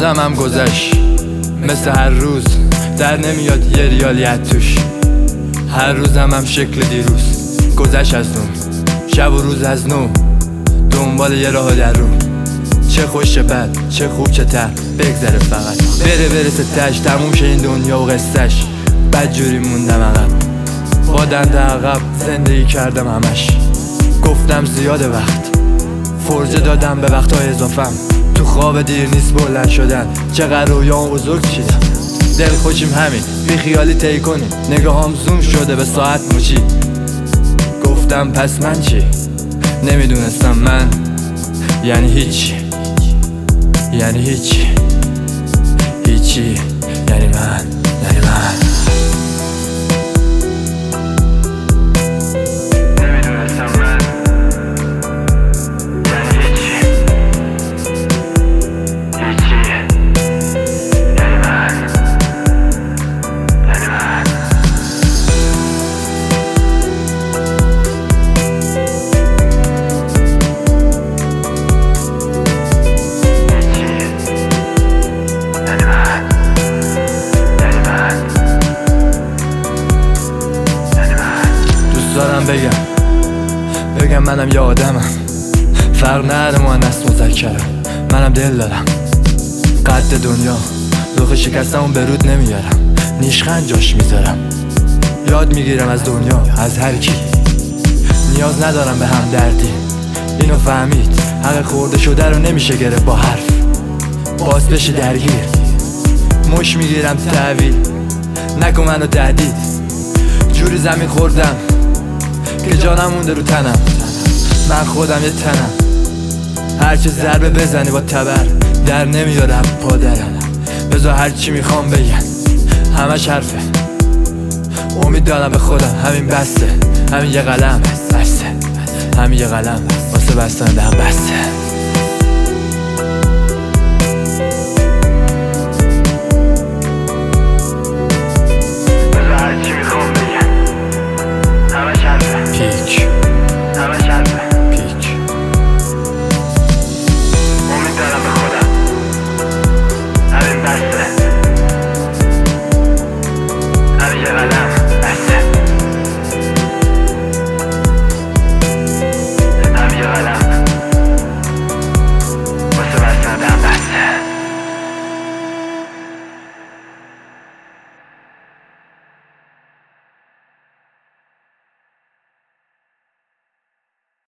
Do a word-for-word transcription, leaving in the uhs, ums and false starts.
روزم هم گذشت مثل هر روز، در نمیاد یه ریالیت توش. هر روزم هم شکل دیروز، گذشت از اون شب و روز از نو، دنبال یه راه در رو. چه خوش چه بد، چه خوب چه تر، بگذره فقط بره برسه تش، تموم شه این دنیا و قصهش. بد جوری موندم عقب، با دنده عقب زندگی کردم همش. گفتم زیاده وقت، فرجه دادم به وقتهای اضافم. تو خواب دیر نیست بلند شدن، چقدر رویام بزرگ چیدم. دل خوشیم همین، بی خیالی طی کنیم. نگاهم زوم شده به ساعت مچی. گفتم پس من چی؟ نمیدونستم من یعنی هیچی، یعنی هیچی، هیچی، یعنی من، یعنی من نمیدونستم من یعنی هیچی، هیچی، یعنی من، یعنی من. دارم بگم بگم منم یه آدمم، فرق نره مؤنث مذکرم. منم دل دارم، قد دنیا رخ شکستمون به رود نمیارم. نیشخند جاش میذارم، یاد میگیرم از دنیا، از هر کی. نیاز ندارم به هم دردی، اینو فهمید. حق خورده شده رو نمیشه گرفت با حرف، باز بشه درگیر. مش میگیرم تحویل، نکن منو تهدید. جوری زمین خوردم که جانم مونده رو تنم. من خودم یه تنم، هرچه ضربه بزنی با تبر در نمیاره پادرم. بذار هرچی میخوام بگن همش حرفه. امید دارم به خودم، همین بسته. همین یه قلم بسته، همین یه قلم واسه بستن دهم بسته.